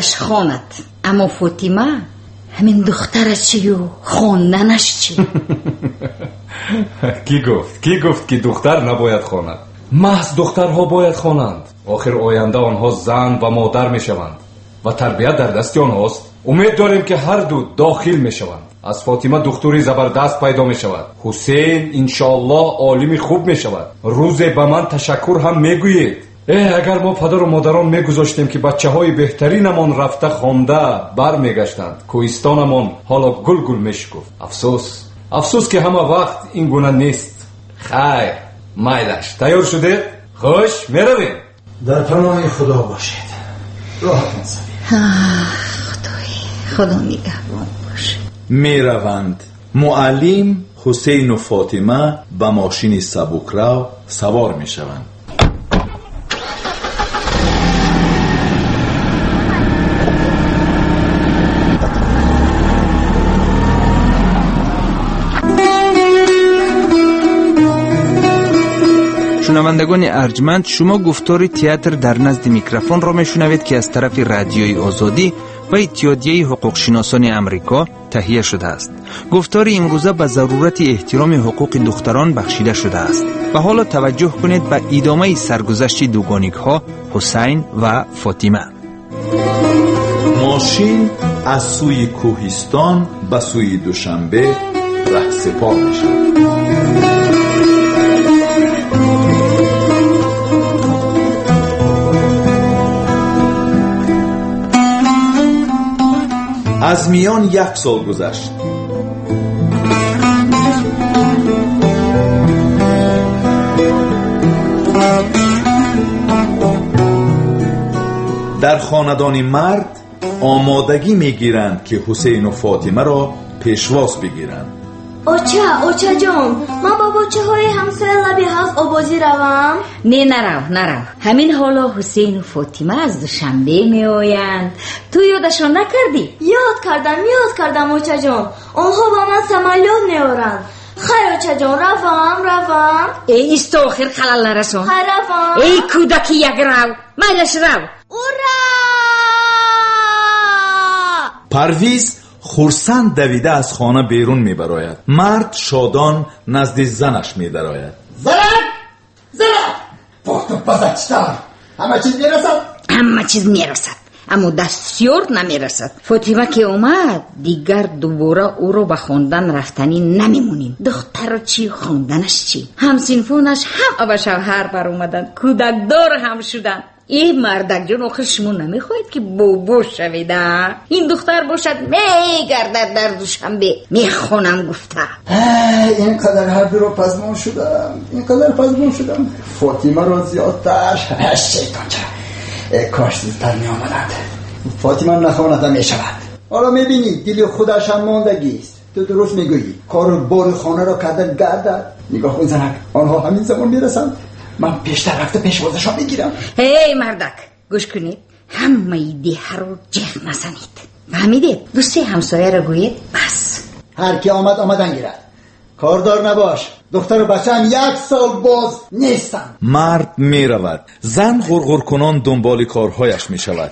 دلش خواند. اما فاطمه همین دخترش چی و خواندنش چی؟ کی گفت که دختر نباید خواند؟ محض دخترها باید خوانند. آخر آینده آنها زن و مادر می شوند و تربیت در دست آنهاست. امید داریم که هر دو داخل می شوند. از فاطمه دختری زبردست پیدا می شود. حسین انشاءالله عالم خوب می شود. روزی به من تشکر هم می گوید. اگر ما پدر و مادران می گذاشتیم که بچه های بهترینمان رفته خوانده بر می گشتند، کوهستانمان حالا گل گل می شکفت. افسوس که همه وقت این گونه نیست. خیر مایلش تیار شده؟ خوش می رویم. در پناه خدا باشید. راحت نسید. خدا نگهبان باشه. می روند. معلم حسین و فاطمه به ماشین سبکرو سوار می شوند. شنوندگان ارجمند، شما گفتار تئاتر در نزد میکروفون را میشنوید که از طرف رادیوی آزادی و اتحادیه حقوق شناسان امریکا تهیه شده است. گفتار امروزه به ضرورت احترام حقوق دختران بخشیده شده است. و حالا توجه کنید به ادامه سرگذشت دوگانگی ها حسین و فاطمه. ماشین از سوی کوهستان به سوی دوشنبه رهسپار می شود. از میان 1 سال گذشت. در خاندان مرد آمادگی میگیرند که حسین و فاطمه را پیشواز بگیرند. اوچه جان، من با بچه های همسایه لبی هاوس آبازی روم؟ نه نرو. همین حالا حسین و فاطمه از دوشنبه می آیند. تو یادشان نکردی؟ یاد کردم اوچه جان. آنها با من سمالیات میارند. خیر اوچه جان، روم. ای است آخر خلال نرسون. خیر روم. ای کودکی یک رو میلش رو. اورا! پرویز خرسند دویده از خانه بیرون می براید. مرد شادان نزد زنش می دراید. زنک وقت بزرگتر همه چیز میرسد. اما دستیار نمیرسد. فاطمه که اومد دیگر دوباره او رو به خواندن رفتنی نمیمونیم. دختر چی خواندنش چی؟ همسنفونش هم به شوهر بر اومدن، کودکدار هم شدن. ای مردک جون، آخر شما نمیخواید که بابا شویده؟ این دختر باشد میگردد در دوشنبه میخونم گفته. اینقدر هر دو رو پزمان شدم. فاطمه رو زیادتر شیطان چرا کاش زودتر می آمدند. فاطمه نخوانده می شود. حالا میبینی دل خودش هم ماندگی است. تو درست میگویی. کار بار خانه را کردن گردد. نگاه کن زنک، آنها همین زمان میرسند. من پیشتر رفته پیشوازشان میگیرم. هی مردک گوش کنید، همه دیه رو جغ نزنید. فهمیدید؟ دوستی همسایه رو گویید بس. هر کی آمدن گیرد. کاردار نباش. دختر و بچه هم 1 سال باز نیستن. مرد می رود. زن غرغر کنان دنبال کارهایش می شود.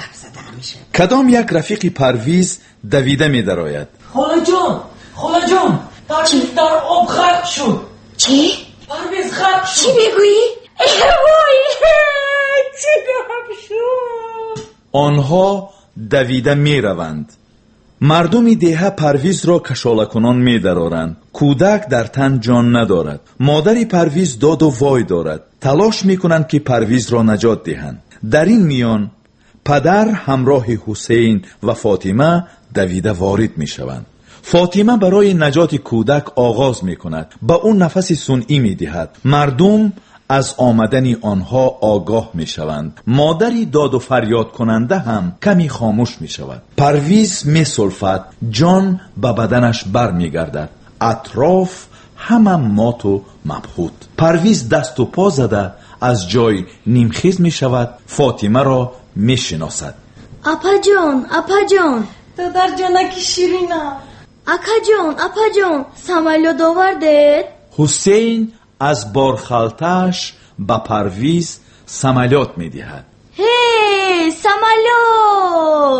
کدام یک رفیق پرویز دویده می دراید. خاله جان پرویز در آب غرق شد. چی؟ پرویز غرق شد. چی میگویی؟ وای چی گم شد؟ آنها دویده می روند. مردم دیه پرویز را کشاله کنان می درارند. کودک در تن جان ندارد. مادر پرویز داد و وای دارد. تلاش می کنند که پرویز را نجات دهند. در این میان پدر همراه حسین و فاطمه دویده وارد می شوند. فاطمه برای نجات کودک آغاز می کند. با اون نفس صنعی می دهد. مردم از آمدن آنها آگاه می شوند. مادری داد و فریاد کننده هم کمی خاموش می شود. پرویز می سلفد. جان به بدنش بر می گردد. اطراف همه مات و مبهوت. پرویز دست و پا زده از جای نیمخیز می شود. فاطمه را می شناسد. اپا جان دادر جانکی شیرینم. اپا جان سمالیات آوردید؟ حسین از بارخالتش به پرویز سمالیات می دهد. هی سمالیات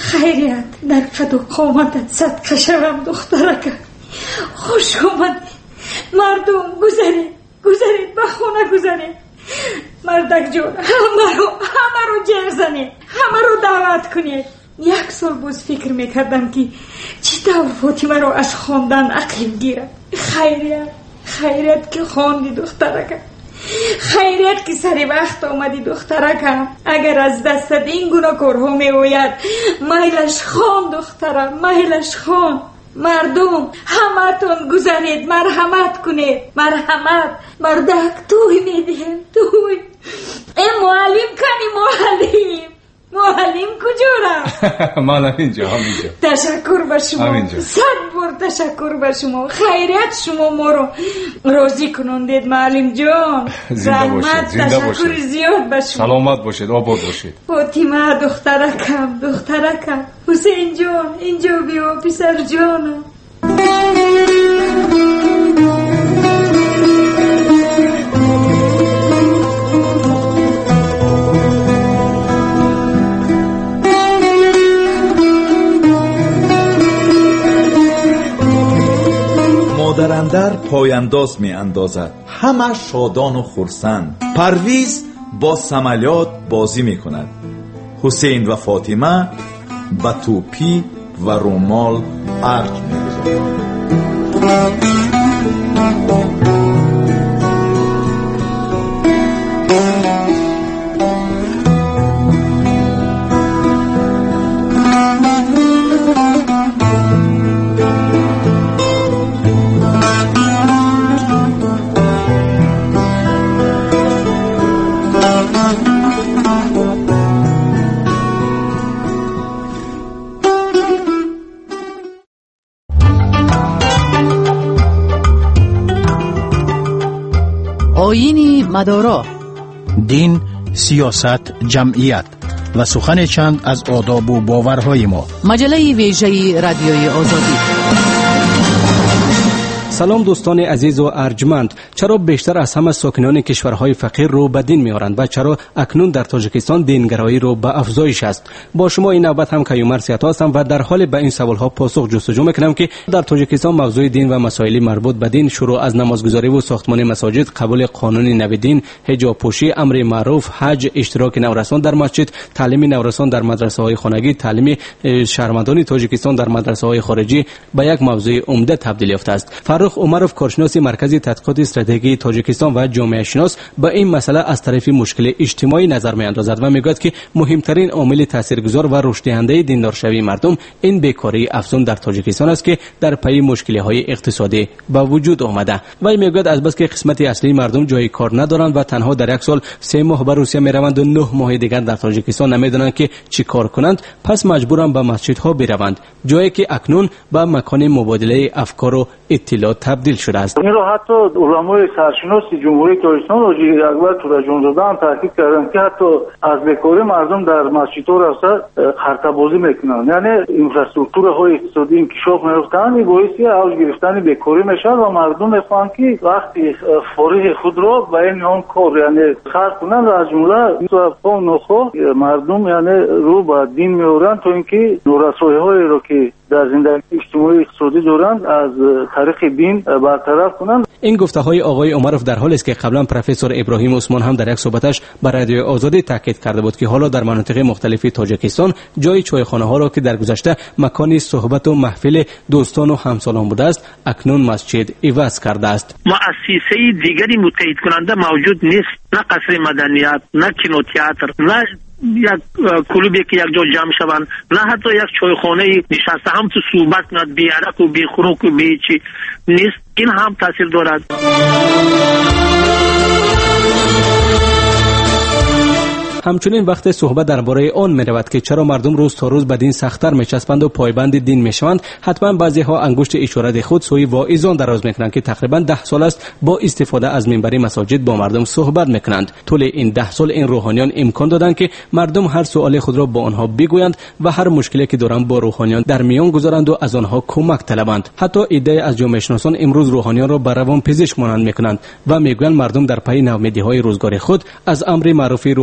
خیریت در قد و قامتت صدقه شوم دخترک. خوش آمد. مردم گذرید به خونه گذرید. مردک جون همه رو جر زنید، همه رو دعوت کنید. یک سال باز فکر میکردم که چطور فاطمه رو از خواندن عقیم گیرم. خیریت که خواندی دخترک، خیریت که سری وقت آمدی دخترکم. اگر از دست این گناهکارها می آید میلش خوان دخترم، میلش خوان. مردم همتون گذارید، مرحمت کنید، مرحمت. مردک توی میدیم، توی. این معلم کنی، معلم کجا رفت؟ من اینجا، همینجا. تشکر به شما، 100 بار تشکر به شما. خیریت شما ما رو راضی کنندید معلم جان. زنده باشید، زنده باشید. تشکر زیاد به شما. سلامت باشید، آباد باشید. فاطمه دخترکم. حسین جان اینجا بیا، پسر جانم. مادراندر پایانداز می اندازد. همه شادان و خرسند. پرویز با سمالیات بازی می کند. حسین و فاطمه با توپی و رومال ارج می گذارند. آیین مدارا، دین، سیاست، جمعیت و سخن چند از آداب و باورهای ما. مجله ویژه رادیوی آزادی. سلام دوستان عزیز و ارجمند. چرا بیشتر از همه ساکنان کشورهای فقیر رو به دین میارند و چرا اکنون در تاجیکستان دینگرایی رو به افزایش است؟ با شما این نوبت هم کیومرث سیاتا هستم و در حال به این سوالها پاسخ جستجو میکنم که در تاجیکستان موضوع دین و مسائل مربوط به دین، شروع از نمازگزاری و ساختمان مساجد، قبول قانون نو دین، حجاب پوشی، امر معروف، حج، اشتراک نورسان در مسجد، تعلیم نورسان در مدرسه‌های خانگی، تعلیم شهروندان تاجیکستان در مدرسه‌های خارجی به یک موضوع عمده تبدیل یافته است. فرخ عمرов، کارشناس مرکز تحقیقات استراتژی تاجیکستان و جامعه شناس، به این مسئله از طرف مشکل اجتماعی نظر می‌اندازد و میگوید که مهمترین عامل تاثیرگذار و رشد دهنده دیندارشوی مردم این بیکاری افزون در تاجیکستان است که در پی مشکل‌های اقتصادی به وجود آمده. و میگوید از بس که قسمت اصلی مردم جای کار ندارند و تنها در یک سال 3 ماه به روسیه میروند و 9 ماه دیگر در تاجیکستان نمیدانند که چی کار کنند، پس مجبورند به مسجدها بروند، جایی که اکنون به مکان مبادله افکار و اطلاعات تبدیل شده است. این رو حتی علمای سرشناس جمهوری تاجیکستان حاجی اکبر تورجانزاده هم تحقیق کردن که حتی از بیکاری مردم در مسجدها رفته خرطه بازی میکنن، یعنی اینفراستراکچورهای اقتصادی انکشاف میافتند، این باعث اوج گرفتن بیکاری میشه و مردم میخوان که وقتی فارغ خود را به این نام کار یعنی خرج کنند و از جمله و نخو مردم یعنی رو به دین میارن تا اینکه نورسایی‌هایی رو که در زندگی اجتماعی اقتصادی دارند از طریق دین برطرف کنند. این گفته‌های آقای عمرов در حالی است که قبلا پروفسور ابراهیم عثمان هم در یک صحبتش بر رادیو آزادی تاکید کرده بود که حالا در مناطق مختلف تاجیکستان جای چایخانه‌ها را که در گذشته مکانی صحبت و محفل دوستان و همسالان بوده است، اکنون مسجد عوض کرده است. مؤسسه دیگری متحد کننده موجود نیست، نه قصر مدنیت، نه کینوتئاتر، نه یک کلوبی که یک جا جمع شوند، نه حتی یک چایخانه نشسته هم تو صحبت کنند، بی عرق و بی خوراک و بی چی نیست. این هم تاثیر دارد. همچنین وقت صحبت درباره آن می‌رود که چرا مردم روز تا روز به دین سخت‌تر می‌چسبند و پایبند دین می‌شوند، حتما بعضی‌ها انگشت اشاره خود سوی واعظان دراز می‌کنند که تقریباً 10 سال است با استفاده از منبر مساجد با مردم صحبت می‌کنند. طول این 10 سال این روحانیان امکان دادند که مردم هر سوال خود را با آنها بگویند و هر مشکلی که دارند با روحانیان در میان گذارند و از آنها کمک طلبند. حتی ایده از جامعه شناسان امروز روحانیان را به روانپزشک مانند می‌کنند و می‌گویند مردم در پی نومیدی‌های روزگار خود از امر معروف روحانیان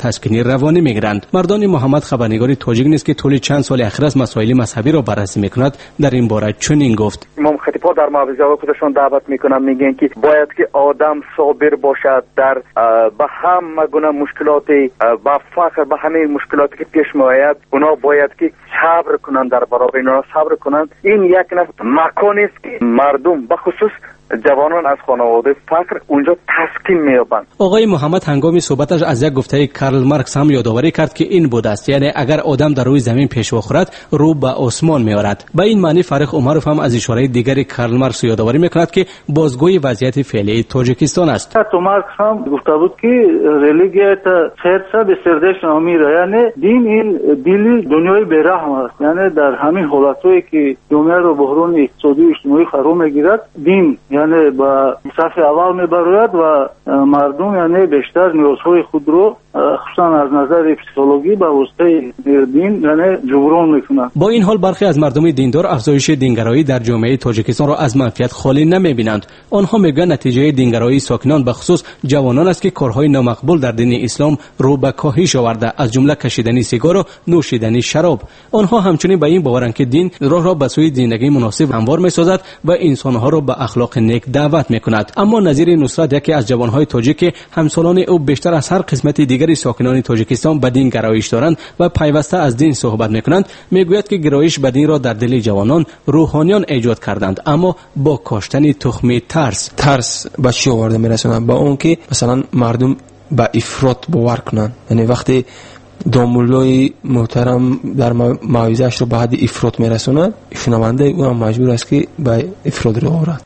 تسکینی روانی میگیرند. مردان محمد خبرنگاری تاجیک نیست که طول چند سال اخیر از مسائل مذهبی را بررسی میکند. در این باره چنین گفت: امام خطیب‌ها در موعظه‌های خودشون دعوت میکنن، میگن که باید که آدم صابر باشد در به همه گونه مشکلات، با فقر، به همه مشکلاتی که پیش میآید اونا باید که صبر کنند، در برابر اینا صبر کنند. این یک مکانی است که مردم به خصوص جوانان از خانواده فقر اونجا تسکین می‌یابند. آقای محمد هنگام صحبتش از یک گفته کارل مارکس هم یادآوری کرد که این بود است، یعنی اگر آدم در روی زمین پیشوا خورد رو به آسمان می‌آورد. به این معنی فرخ عمرов هم از اشاره دیگری کارل مارکس یادآوری می‌کند که بازگوی وضعیت فعلی تاجیکستان است. حتی مارکس هم گفته بود که ریلیگیت سرسا به سردش نمیره، یعنی دین این دلی دنیای بی‌رحم است. یعنی در همین حالتایی که دنیا رو بحران اقتصادی و اجتماعی فرو می‌گیرد، دین یعنی با صف اول میبراید و مردم یعنی بیشتر نیازهای خود رو خصوصا از نظر فیزیولوژی با واسطه دین یعنی جبران میکنند. با این حال برخی از مردم دیندار افزایش دینگرایی در جامعه تاجیکستان را از منفیت خالی نمیبینند. آنها میگویند نتیجه دینگرایی ساکنان به خصوص جوانان است که کارهای نامقبول در دین اسلام رو به کاهش آورده، از جمله کشیدن سیگار و نوشیدن شراب. آنها همچنین به این باورند که دین راه را به سوی زندگی مناسب هموار میسازد و انسانها را به اخلاق نیک دعوت میکند. اما نظیر نصرت، یکی از جوانهای تاجیک همسالان او بیشتر از هر قسمت دیگری ساکنان تاجیکستان به دین گرایش دارند و پیوسته از دین صحبت میکنند، میگوید که گرایش به دین را در دل جوانان روحانیان ایجاد کردند، اما با کاشتن تخم ترس به چی آورده میرسونند؟ با اون که مثلا مردم به افراط باور کنند. یعنی وقتی دامولای محترم در موعظه‌اش رو به حد افراط میرسونه، شنونده او هم مجبور است که به افراط رو آورد.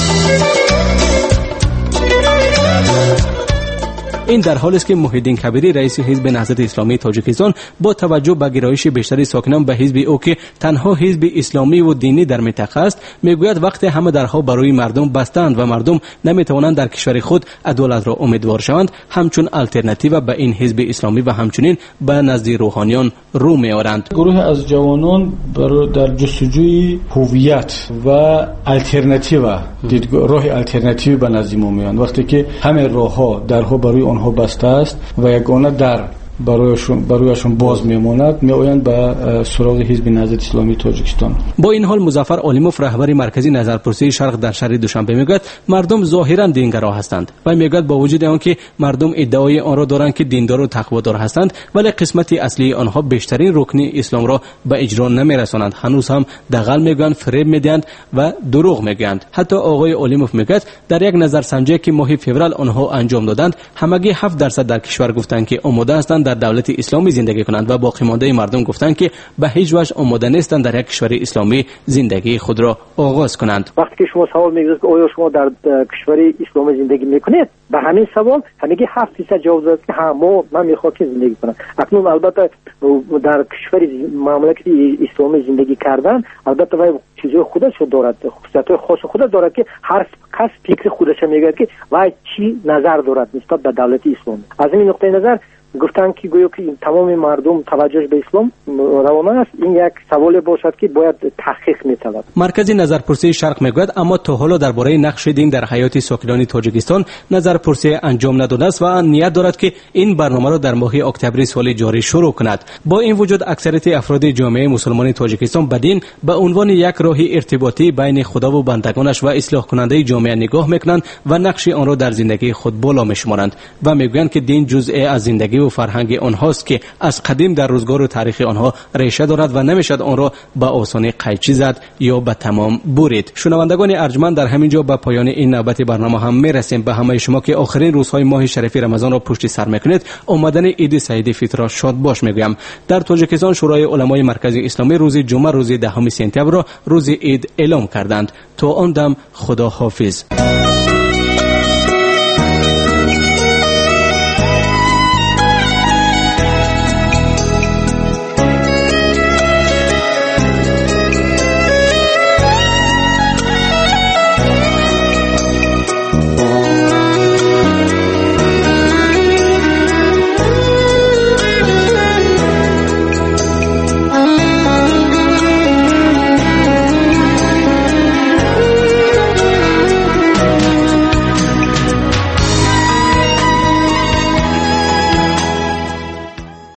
این در حالی است که محیدین کبیری رئیس حزب نهضت اسلامی تاجیکستان با توجه به گرایش بیشتری ساکنان به حزب او که تنها حزب اسلامی و دینی در منطقه است، میگوید وقتی همه درها برای مردم بستند و مردم نمیتوانند در کشور خود عدالت را امیدوار شوند، همچون الटरनेटिव به این حزب اسلامی و همچنین به نزد روحانیان رو میآورند. گروه از جوانان در جستجوی هویت و الटरनेटिव راه الटरनेटिव به نزد ما میآیند. وقتی که همه راهها درها برای آنها بسته است و یگانه در برایشون باز میماند، میآیند به سراغ حزب نهضت اسلامی تاجیکستان. با این حال مظفر علیموف رهبر مرکزی نظرپرسی شرق در شهر دوشنبه میگوید مردم ظاهرا دینگرا هستند و میگوید با وجود آنکه مردم ادعای آن را دارند که دیندار و تقوادار هستند، ولی قسمتی اصلی آنها بیشترین رکن اسلام را به اجرا نمیرسانند. هنوز هم دغل میگویند، فریب میدهند و دروغ میگویند. حتی آقای علیموف میگوید در یک نظرسنجی که ماه فوریه آنها انجام دادند، همگی 7% در کشور گفتند که آماده هستند در دولت اسلامی زندگی کنند و باقی مانده مردم گفتند که به هیچ وجه آماده نیستند در یک کشور اسلامی زندگی خود را آغاز کنند. وقتی که شما سوال میگیرید که آیا شما در کشور اسلامی زندگی میکنید، به همین سوال همگی 7% جواب داد که من میخوام که زندگی کنم. اکنون البته در کشور مملکت اسلامی زندگی کردن البته وای چیزای خودش دارد، خصوصیات خاص خودش دارد که هر کس فکر خودش میگه که وای چی نظر دارد نسبت به دولت اسلامی. از این نقطه نظر گفتن که گویا که تمام مردم توجه به اسلام روانه است، این یک سوال باشد که باید تحقیق می‌طلبد. مرکزی نظرپرسی شرق میگوید اما تا حالا درباره نقش دین در حیات ساکنان تاجیکستان نظرپرسی انجام نداده است و نیت دارد که این برنامه را در ماه اکتبر سال جاری شروع کند. با این وجود اکثریت افراد جامعه مسلمان تاجیکستان به دین به عنوان یک راه ارتباطی بین خدا و بندگانش و اصلاح کننده جامعه نگاه میکنند و نقش آن را در زندگی خود بالا میشمارند و میگویند که دین جزء از زندگی و فرهنگ آنهاست که از قدیم در روزگار و تاریخ آنها ریشه دارد و نمیشد آن را به آسانی قیچی زد یا به تمام برید. شنوندگان ارجمند، در همین جا به پایان این نوبت برنامه هم میرسیم. به همه شما که آخرین روزهای ماه شریف رمضان را پشت سر میکنید، آمدن عید سعید فطر را شاد باش میگویم. در تاجیکستان شورای علمای مرکزی اسلامی روز جمعه روز 10 سپتامبر را روز عید اعلام کردند. تا آن دم خدا حافظ.